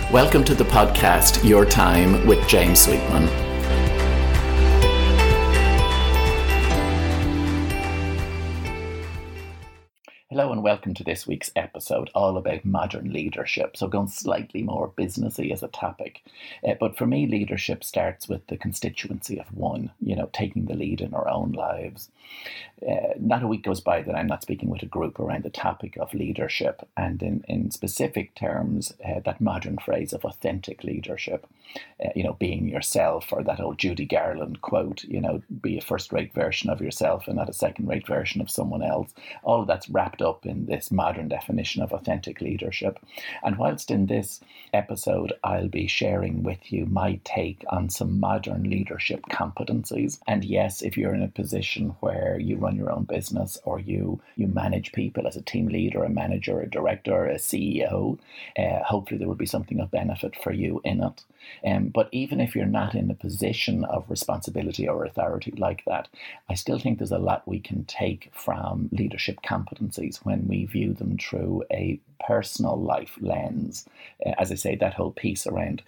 Welcome to the podcast, Your Time with James Sweetman. Hello and welcome to this week's episode, all about modern leadership. So going slightly more businessy as a topic. But for me, leadership starts with the constituency of one, taking the lead in our own lives. Not a week goes by that I'm not speaking with a group around the topic of leadership, and in specific terms, that modern phrase of authentic leadership, being yourself, or that old Judy Garland quote, be a first-rate version of yourself and not a second-rate version of someone else. All of that's wrapped up in this modern definition of authentic leadership. And whilst in this episode, I'll be sharing with you my take on some modern leadership competencies. And yes, if you're in a position where you run your own business or you manage people as a team leader, a manager, a director, a CEO, hopefully there will be something of benefit for you in it. But even if you're not in a position of responsibility or authority like that, I still think there's a lot we can take from leadership competencies when we view them through a personal life lens. As I say, that whole piece around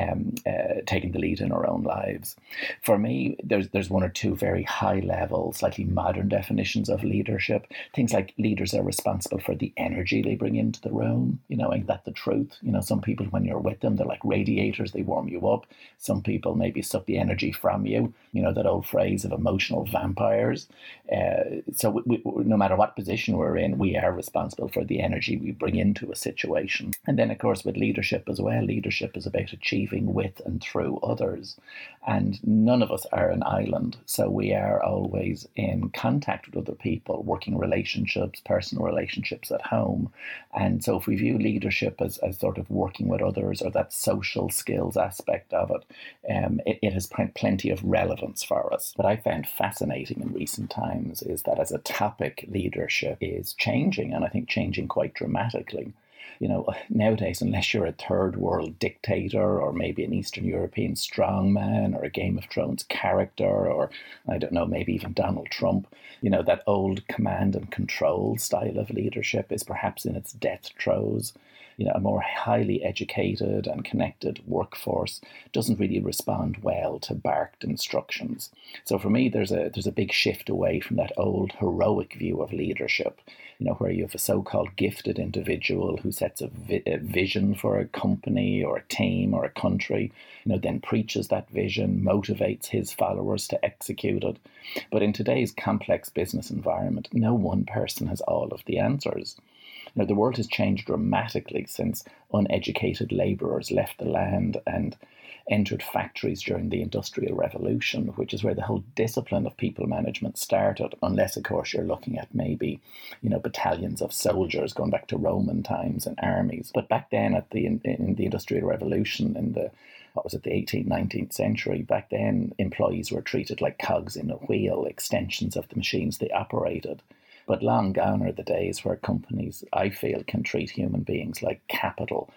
taking the lead in our own lives. For me, there's one or two very high level, slightly modern definitions of leadership. Things like leaders are responsible for the energy they bring into the room. Ain't that the truth? Some people, when you're with them, they're like radiators, they warm you up. Some people maybe suck the energy from you. That old phrase of emotional vampires. So we, no matter what position we're in, we are responsible for the energy we bring into a situation. And then, of course, with leadership as well, leadership is about achieving with and through others. And none of us are an island. So we are always in contact with other people, working relationships, personal relationships at home. And so if we view leadership as sort of working with others, or that social skills aspect of it, it has plenty of relevance for us. What I found fascinating in recent times is that as a topic, leadership is changing, and I think changing quite dramatically. Nowadays, unless you're a third world dictator, or maybe an Eastern European strongman, or a Game of Thrones character, or I don't know, maybe even Donald Trump, that old command and control style of leadership is perhaps in its death throes. A more highly educated and connected workforce doesn't really respond well to barked instructions. So for me, there's a big shift away from that old heroic view of leadership, where you have a so-called gifted individual who sets a vision for a company or a team or a country, then preaches that vision, motivates his followers to execute it. But in today's complex business environment, no one person has all of the answers. The world has changed dramatically since uneducated labourers left the land and entered factories during the Industrial Revolution, which is where the whole discipline of people management started, unless, of course, you're looking at maybe, battalions of soldiers going back to Roman times and armies. But back then in the Industrial Revolution, in the 18th, 19th century, back then employees were treated like cogs in a wheel, extensions of the machines they operated. But long gone are the days where companies, I feel, can treat human beings like capital.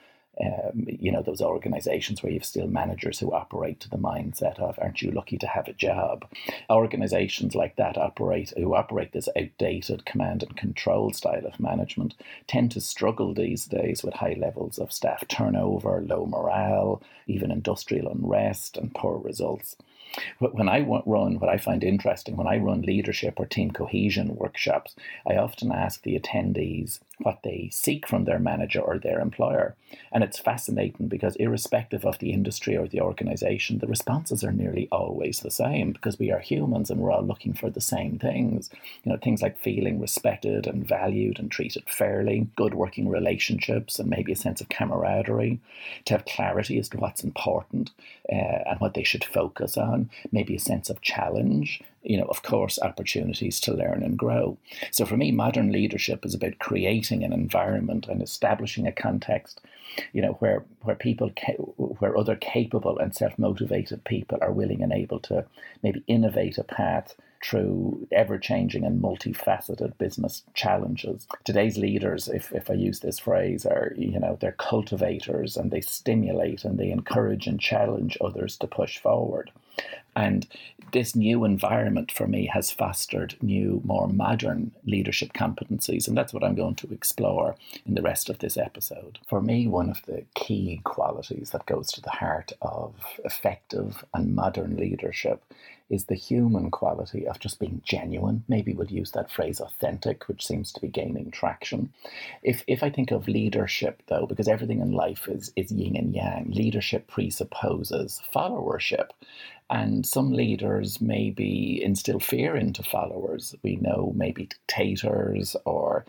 Those organizations where you have still managers who operate to the mindset of, aren't you lucky to have a job? Organizations like that who operate this outdated command and control style of management tend to struggle these days with high levels of staff turnover, low morale, even industrial unrest and poor results. When I run, what I find interesting, when I run leadership or team cohesion workshops, I often ask the attendees what they seek from their manager or their employer. And it's fascinating because irrespective of the industry or the organization, the responses are nearly always the same, because we are humans and we're all looking for the same things. Things like feeling respected and valued and treated fairly, good working relationships, and maybe a sense of camaraderie, to have clarity as to what's important and what they should focus on, maybe a sense of challenge, of course, opportunities to learn and grow. So for me, modern leadership is about creating an environment and establishing a context, where other capable and self-motivated people are willing and able to maybe innovate a path through ever-changing and multifaceted business challenges. Today's leaders, if I use this phrase, are, they're cultivators, and they stimulate and they encourage and challenge others to push forward. And this new environment for me has fostered new, more modern leadership competencies. And that's what I'm going to explore in the rest of this episode. For me, one of the key qualities that goes to the heart of effective and modern leadership is the human quality of just being genuine. Maybe we'll use that phrase authentic, which seems to be gaining traction. If I think of leadership, though, because everything in life is yin and yang, leadership presupposes followership. And some leaders maybe instill fear into followers. We know maybe dictators or,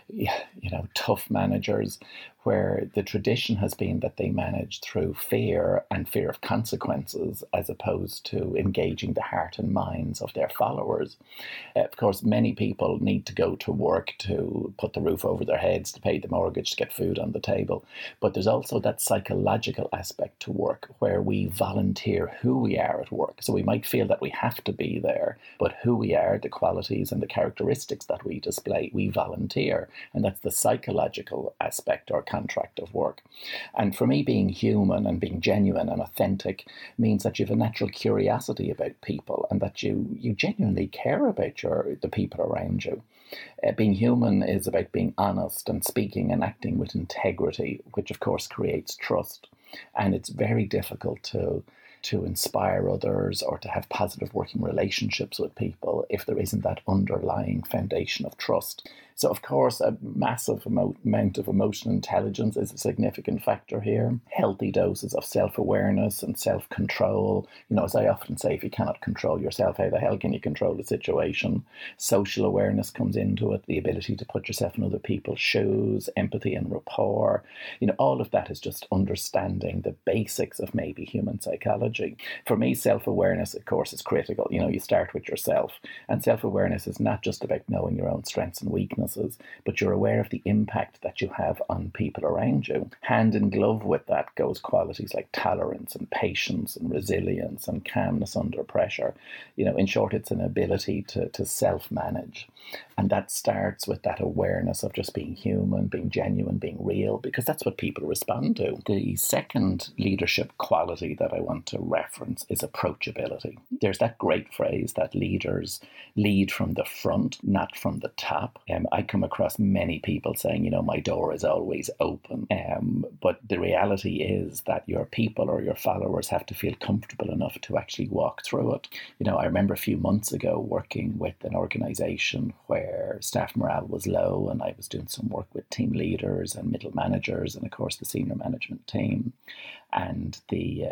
tough managers, where the tradition has been that they manage through fear and fear of consequences as opposed to engaging the heart and minds of their followers. Of course, many people need to go to work to put the roof over their heads, to pay the mortgage, to get food on the table. But there's also that psychological aspect to work where we volunteer who we are at work. So we might feel that we have to be there, but who we are, the qualities and the characteristics that we display, we volunteer. And that's the psychological aspect or contract of work. And for me, being human and being genuine and authentic means that you have a natural curiosity about people and that you genuinely care about the people around you. Being human is about being honest and speaking and acting with integrity, which of course creates trust. And it's very difficult to inspire others or to have positive working relationships with people if there isn't that underlying foundation of trust. So, of course, a massive amount of emotional intelligence is a significant factor here. Healthy doses of self-awareness and self-control. As I often say, if you cannot control yourself, how the hell can you control the situation? Social awareness comes into it, the ability to put yourself in other people's shoes, empathy and rapport. All of that is just understanding the basics of maybe human psychology. For me, self-awareness, of course, is critical. You start with yourself. And self-awareness is not just about knowing your own strengths and weaknesses, but you're aware of the impact that you have on people around you. Hand in glove with that goes qualities like tolerance and patience and resilience and calmness under pressure. In short, it's an ability to self-manage. And that starts with that awareness of just being human, being genuine, being real, because that's what people respond to. The second leadership quality that I want to reference is approachability. There's that great phrase that leaders lead from the front, not from the top. I come across many people saying, my door is always open. But the reality is that your people or your followers have to feel comfortable enough to actually walk through it. I remember a few months ago working with an organization where staff morale was low, and I was doing some work with team leaders and middle managers and, of course, the senior management team and the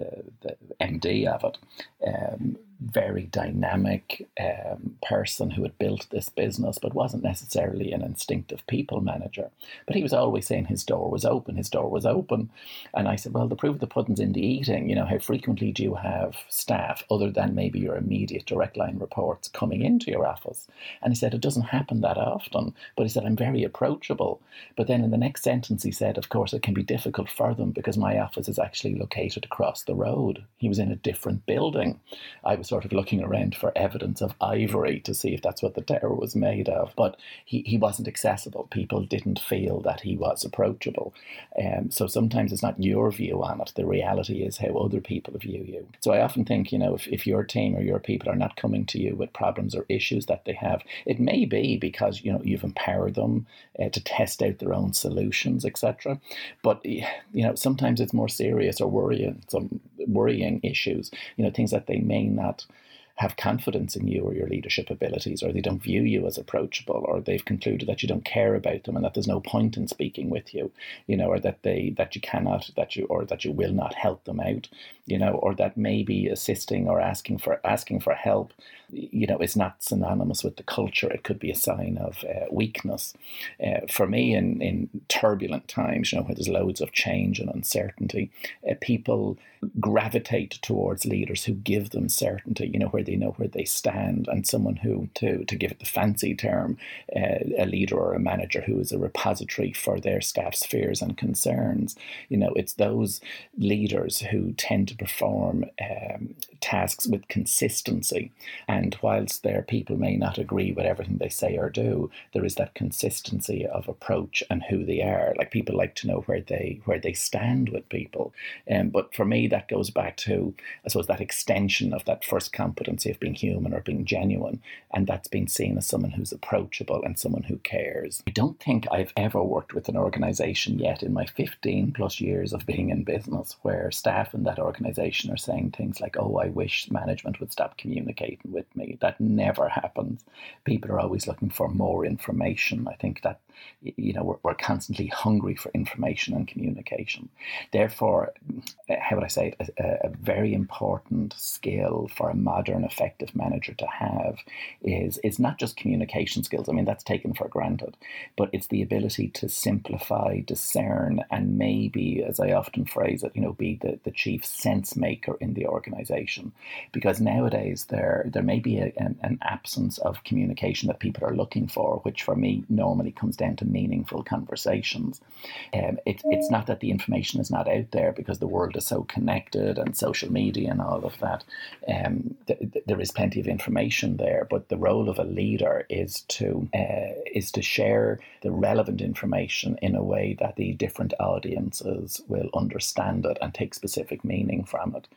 MD of it. Very dynamic person who had built this business but wasn't necessarily an instinctive people manager. But he was always saying his door was open, his door was open. And I said, well, the proof of the pudding's in the eating. How frequently do you have staff, other than maybe your immediate direct line reports, coming into your office? And he said, it doesn't happen that often. But he said, I'm very approachable. But then in the next sentence, he said, of course, it can be difficult for them because my office is actually located across the road. He was in a different building. I was sort of looking around for evidence of ivory to see if that's what the tower was made of. But he wasn't accessible. People didn't feel that he was approachable. So sometimes it's not your view on it. The reality is how other people view you. So I often think, if your team or your people are not coming to you with problems or issues that they have, it may be because, you've empowered them to test out their own solutions, etc. But, sometimes it's more serious or worrying issues, things that they may not have confidence in you or your leadership abilities, or they don't view you as approachable, or they've concluded that you don't care about them and that there's no point in speaking with you, or that you will not help them out, or that maybe assisting or asking for help, is not synonymous with the culture. It could be a sign of weakness. For me, in turbulent times, where there's loads of change and uncertainty, people gravitate towards leaders who give them certainty, where they know where they stand, and someone who, to give it the fancy term, a leader or a manager who is a repository for their staff's fears and concerns. It's those leaders who tend to perform tasks with consistency And whilst their people may not agree with everything they say or do, there is that consistency of approach and who they are. Like, people like to know where they stand with people. But for me, that goes back to, I suppose, that extension of that first competency of being human or being genuine. And that's been seen as someone who's approachable and someone who cares. I don't think I've ever worked with an organization yet in my 15 plus years of being in business where staff in that organization are saying things like, oh, I wish management would stop communicating with me. That never happens. People are always looking for more information. I think that, we're constantly hungry for information and communication. Therefore, how would I say it, a very important skill for a modern, effective manager to have is not just communication skills. I mean, that's taken for granted, but it's the ability to simplify, discern, and maybe, as I often phrase it, be the chief sense maker in the organization. Because nowadays there may be an absence of communication that people are looking for, which for me normally comes down to meaningful conversations. It's not that the information is not out there, because the world is so connected and social media and all of that. There is plenty of information there, but the role of a leader is to share the relevant information in a way that the different audiences will understand it and take specific meaning from it.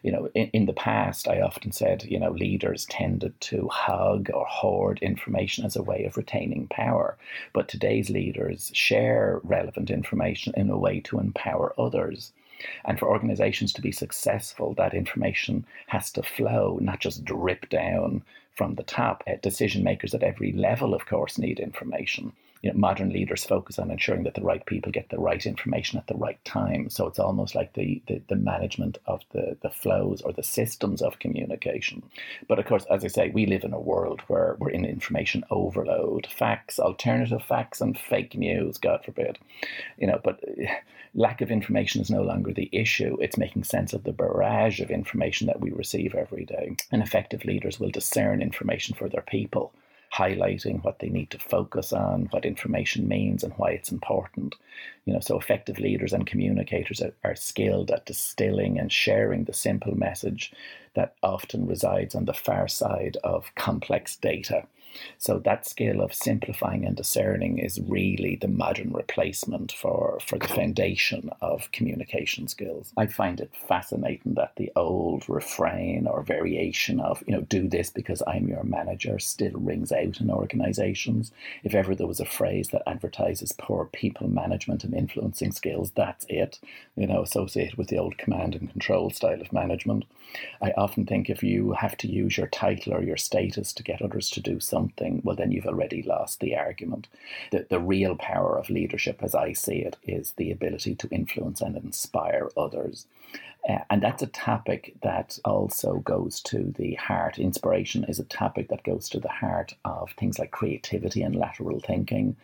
In the past, I often said, leaders tended to hog or hoard information as a way of retaining power. But today's leaders share relevant information in a way to empower others. And for organizations to be successful, that information has to flow, not just drip down from the top. Decision makers at every level, of course, need information. Modern leaders focus on ensuring that the right people get the right information at the right time. So it's almost like the management of the flows or the systems of communication. But of course, as I say, we live in a world where we're in information overload, facts, alternative facts, and fake news, God forbid. But lack of information is no longer the issue. It's making sense of the barrage of information that we receive every day. And effective leaders will discern information for their people, highlighting what they need to focus on, what information means, and why it's important. So effective leaders and communicators are skilled at distilling and sharing the simple message that often resides on the far side of complex data. So that skill of simplifying and discerning is really the modern replacement for the foundation of communication skills. I find it fascinating that the old refrain or variation of, do this because I'm your manager still rings out in organizations. If ever there was a phrase that advertises poor people management and influencing skills, that's it, associated with the old command and control style of management. I often think if you have to use your title or your status to get others to do something, well, then you've already lost the argument. The real power of leadership, as I see it, is the ability to influence and inspire others. And that's a topic that also goes to the heart. Inspiration is a topic that goes to the heart of things like creativity and lateral thinking,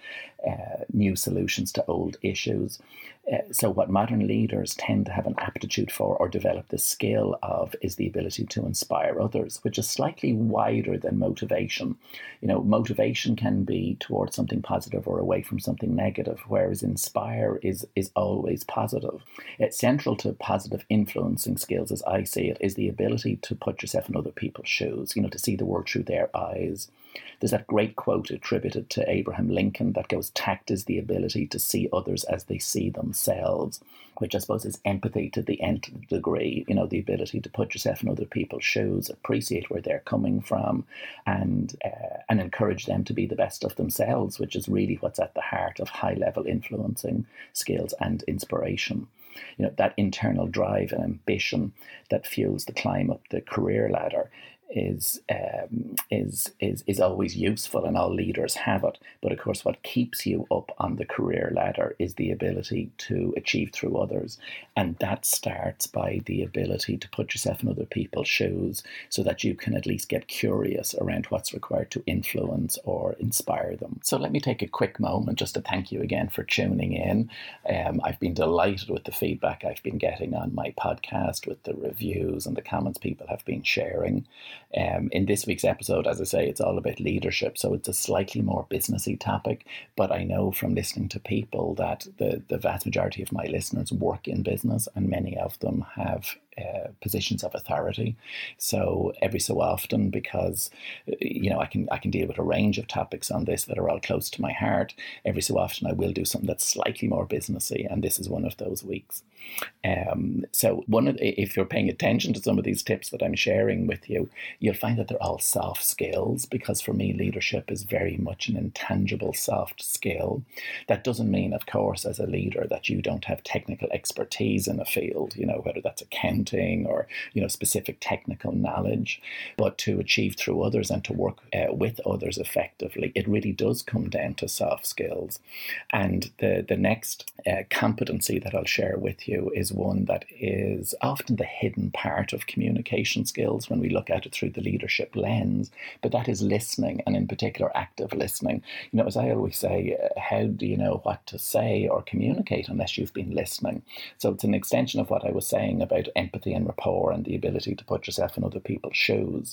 new solutions to old issues. So what modern leaders tend to have an aptitude for or develop the skill of is the ability to inspire others, which is slightly wider than motivation. Motivation can be towards something positive or away from something negative, whereas inspire is always positive. It's central to positive influencing skills, as I see it, is the ability to put yourself in other people's shoes, to see the world through their eyes. There's that great quote attributed to Abraham Lincoln that goes, tact is the ability to see others as they see themselves, which I suppose is empathy to the nth degree, the ability to put yourself in other people's shoes, appreciate where they're coming from, and encourage them to be the best of themselves, which is really what's at the heart of high-level influencing skills and inspiration. That internal drive and ambition that fuels the climb up the career ladder is always useful, and all leaders have it. But of course, what keeps you up on the career ladder is the ability to achieve through others. And that starts by the ability to put yourself in other people's shoes so that you can at least get curious around what's required to influence or inspire them. So let me take a quick moment just to thank you again for tuning in. I've been delighted with the feedback I've been getting on my podcast, with the reviews and the comments people have been sharing. In this week's episode, as I say, it's all about leadership, so it's a slightly more businessy topic, but I know from listening to people that the vast majority of my listeners work in business, and many of them have positions of authority. So every so often, because I can deal with a range of topics on this that are all close to my heart, every so often I will do something that's slightly more businessy, and this is one of those weeks. So if you're paying attention to some of these tips that I'm sharing with you, you'll find that they're all soft skills, because for me, leadership is very much an intangible soft skill. That doesn't mean, of course, as a leader, that you don't have technical expertise in a field, whether that's accounting or, specific technical knowledge. But to achieve through others and to work with others effectively, it really does come down to soft skills. And the next competency that I'll share with you is one that is often the hidden part of communication skills when we look at it through the leadership lens, but that is listening, and in particular active listening. As I always say, how do you know what to say or communicate unless you've been listening? So it's an extension of what I was saying about empathy and rapport and the ability to put yourself in other people's shoes.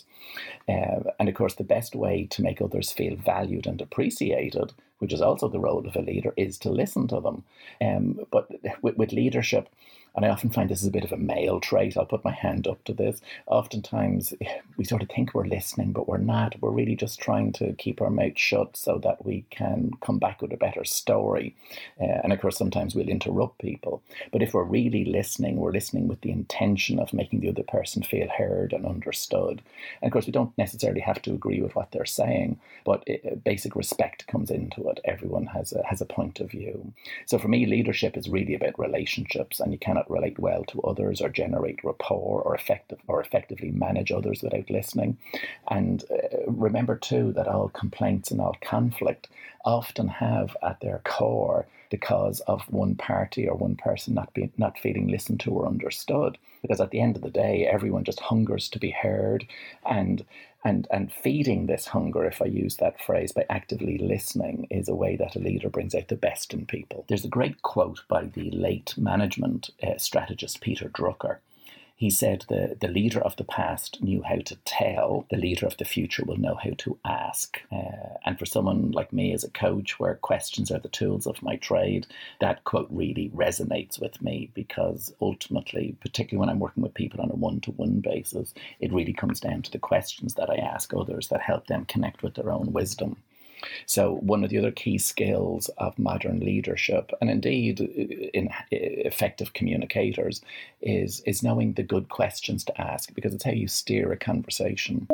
And of course, the best way to make others feel valued and appreciated, which is also the role of a leader, is to listen to them. But with leadership, and I often find this is a bit of a male trait, I'll put my hand up to this. Oftentimes we sort of think we're listening, but we're not. We're really just trying to keep our mouth shut so that we can come back with a better story. And of course, sometimes we'll interrupt people. But if we're really listening, we're listening with the intention of making the other person feel heard and understood. And of course, we don't necessarily have to agree with what they're saying, but basic respect comes into it. Everyone has a point of view. So for me, leadership is really about relationships, and you cannot relate well to others or generate rapport or effectively manage others without listening. And remember too that all complaints and all conflict often have at their core the cause of one party or one person not feeling listened to or understood. Because at the end of the day, everyone just hungers to be heard, and feeding this hunger, if I use that phrase, by actively listening, is a way that a leader brings out the best in people. There's a great quote by the late management strategist Peter Drucker. He said, the leader of the past knew how to tell, the leader of the future will know how to ask. And for someone like me as a coach, where questions are the tools of my trade, that quote really resonates with me, because ultimately, particularly when I'm working with people on a one-to-one basis, it really comes down to the questions that I ask others that help them connect with their own wisdom. So one of the other key skills of modern leadership, and indeed in effective communicators, is knowing the good questions to ask, because it's how you steer a conversation.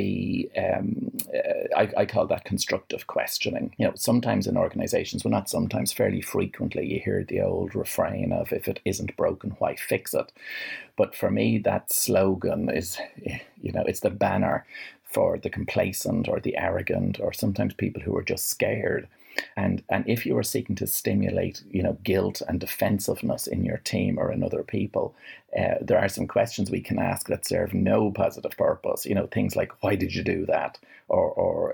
I call that constructive questioning. Sometimes in organizations, well, not sometimes, fairly frequently, you hear the old refrain of, if it isn't broken, why fix it? But for me, that slogan is, it's the banner for the complacent or the arrogant, or sometimes people who are just scared. And if you are seeking to stimulate, guilt and defensiveness in your team or in other people, there are some questions we can ask that serve no positive purpose. Things like, why did you do that? Or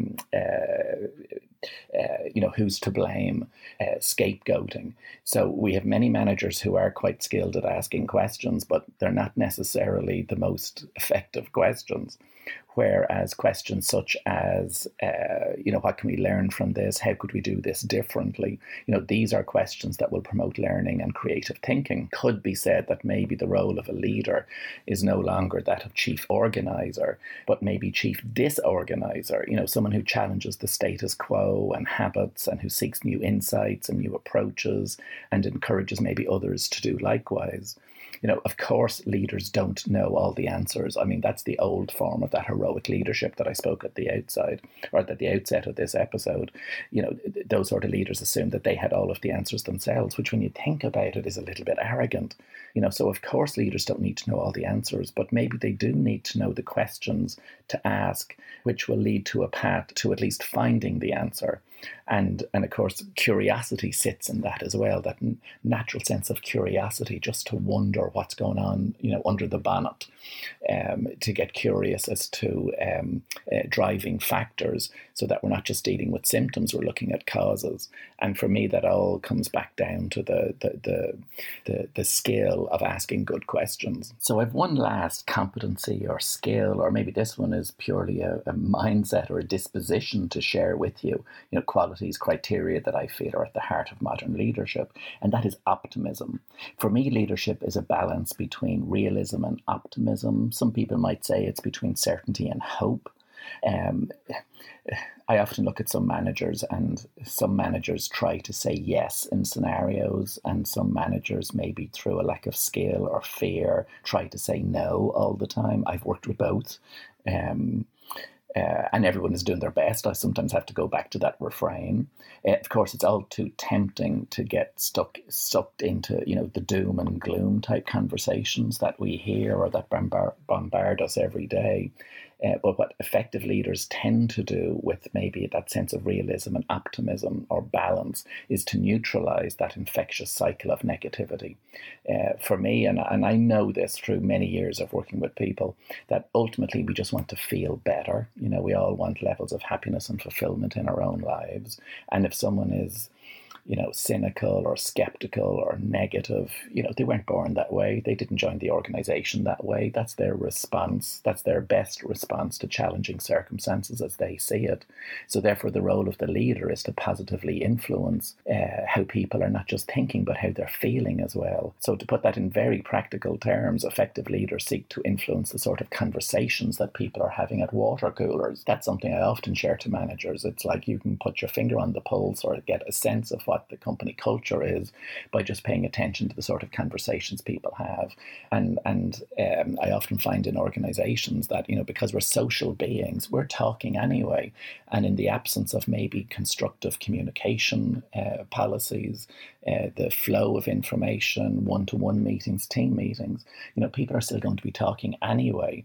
who's to blame? Scapegoating. So we have many managers who are quite skilled at asking questions, but they're not necessarily the most effective questions. Whereas questions such as, what can we learn from this? How could we do this differently? These are questions that will promote learning and creative thinking. Could be said that maybe the role of a leader is no longer that of chief organizer, but maybe chief disorganizer, someone who challenges the status quo and habits, and who seeks new insights and new approaches and encourages maybe others to do likewise. Of course, leaders don't know all the answers. I mean, that's the old form of that heroic leadership that I spoke at the outset of this episode. Those sort of leaders assume that they had all of the answers themselves, which when you think about it is a little bit arrogant. So of course leaders don't need to know all the answers, but maybe they do need to know the questions to ask, which will lead to a path to at least finding the answer. And of course, curiosity sits in that as well, that natural sense of curiosity, just to wonder what's going on, under the bonnet. to get curious as to driving factors, so that we're not just dealing with symptoms, we're looking at causes. And for me, that all comes back down to the skill of asking good questions. So I've one last competency or skill, or maybe this one is purely a mindset or a disposition to share with you, qualities, criteria that I feel are at the heart of modern leadership, and that is optimism. For me, leadership is a balance between realism and optimism. Some people might say it's between certainty and hope. I often look at some managers, and some managers try to say yes in scenarios, and some managers, maybe through a lack of skill or fear, try to say no all the time. I've worked with both. And everyone is doing their best. I sometimes have to go back to that refrain. Of course, it's all too tempting to get sucked into, the doom and gloom type conversations that we hear or that bombard us every day. But what effective leaders tend to do with maybe that sense of realism and optimism or balance is to neutralize that infectious cycle of negativity. For me, and I know this through many years of working with people, that ultimately we just want to feel better. We all want levels of happiness and fulfillment in our own lives. And if someone is cynical or skeptical or negative, they weren't born that way. They didn't join the organization that way. That's their response. That's their best response to challenging circumstances as they see it. So therefore, the role of the leader is to positively influence how people are not just thinking, but how they're feeling as well. So to put that in very practical terms, effective leaders seek to influence the sort of conversations that people are having at water coolers. That's something I often share to managers. It's like you can put your finger on the pulse or get a sense of what the company culture is by just paying attention to the sort of conversations people have. And I often find in organizations that, because we're social beings, we're talking anyway. And in the absence of maybe constructive communication policies, the flow of information, one-to-one meetings, team meetings, people are still going to be talking anyway.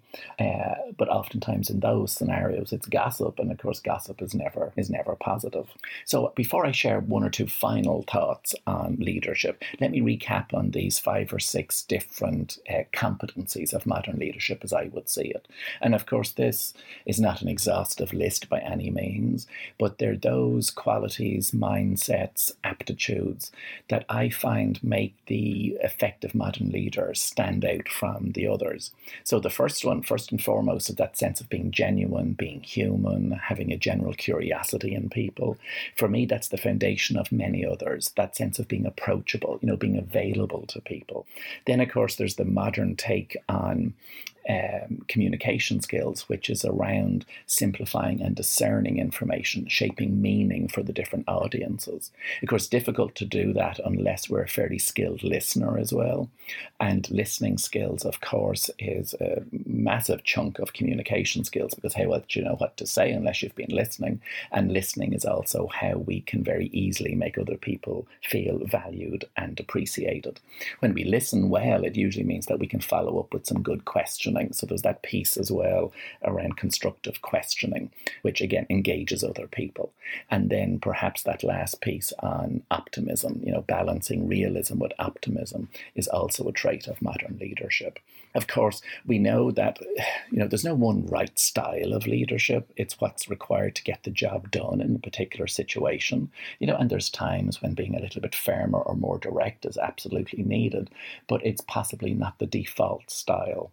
But oftentimes in those scenarios, it's gossip. And of course, gossip is never positive. So before I share one or two final thoughts on leadership, let me recap on these 5 or 6 different competencies of modern leadership as I would see it. And of course, this is not an exhaustive list by any means, but they're those qualities, mindsets, aptitudes that I find make the effective modern leader stand out from the others. So the first one, first and foremost, is that sense of being genuine, being human, having a general curiosity in people. For me, that's the foundation of many others, that sense of being approachable, being available to people. Then, of course, there's the modern take on communication skills, which is around simplifying and discerning information, shaping meaning for the different audiences. Of course, difficult to do that unless we're a fairly skilled listener as well. And listening skills, of course, is a massive chunk of communication skills, because how else do you know what to say unless you've been listening? And listening is also how we can very easily make other people feel valued and appreciated. When we listen well, it usually means that we can follow up with some good questions. So there's that piece as well around constructive questioning, which again engages other people. And then perhaps that last piece on optimism, balancing realism with optimism, is also a trait of modern leadership. Of course, we know that, there's no one right style of leadership. It's what's required to get the job done in a particular situation, and there's times when being a little bit firmer or more direct is absolutely needed, but it's possibly not the default style.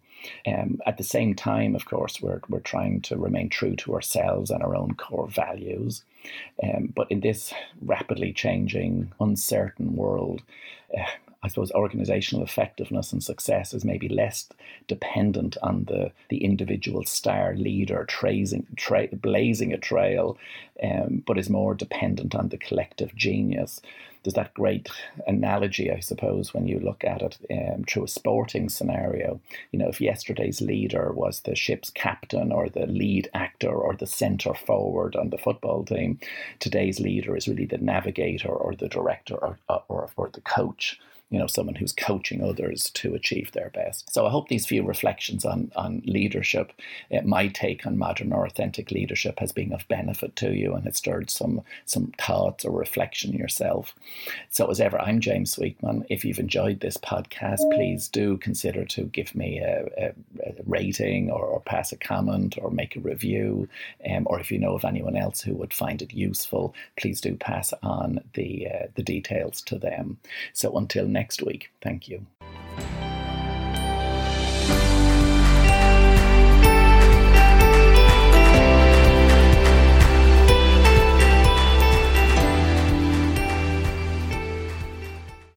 At the same time, of course, we're trying to remain true to ourselves and our own core values. But in this rapidly changing, uncertain world, I suppose organizational effectiveness and success is maybe less dependent on the individual star leader blazing a trail, but is more dependent on the collective genius. There's that great analogy, I suppose, when you look at it through a sporting scenario. If yesterday's leader was the ship's captain or the lead actor or the centre forward on the football team, today's leader is really the navigator or the director or the coach. someone who's coaching others to achieve their best. So I hope these few reflections on leadership, my take on modern or authentic leadership, has been of benefit to you, and it stirred some thoughts or reflection yourself. So as ever, I'm James Sweetman. If you've enjoyed this podcast, please do consider to give me a rating, or pass a comment, or make a review. Or if you know of anyone else who would find it useful, please do pass on the details to them. So until next week, thank you.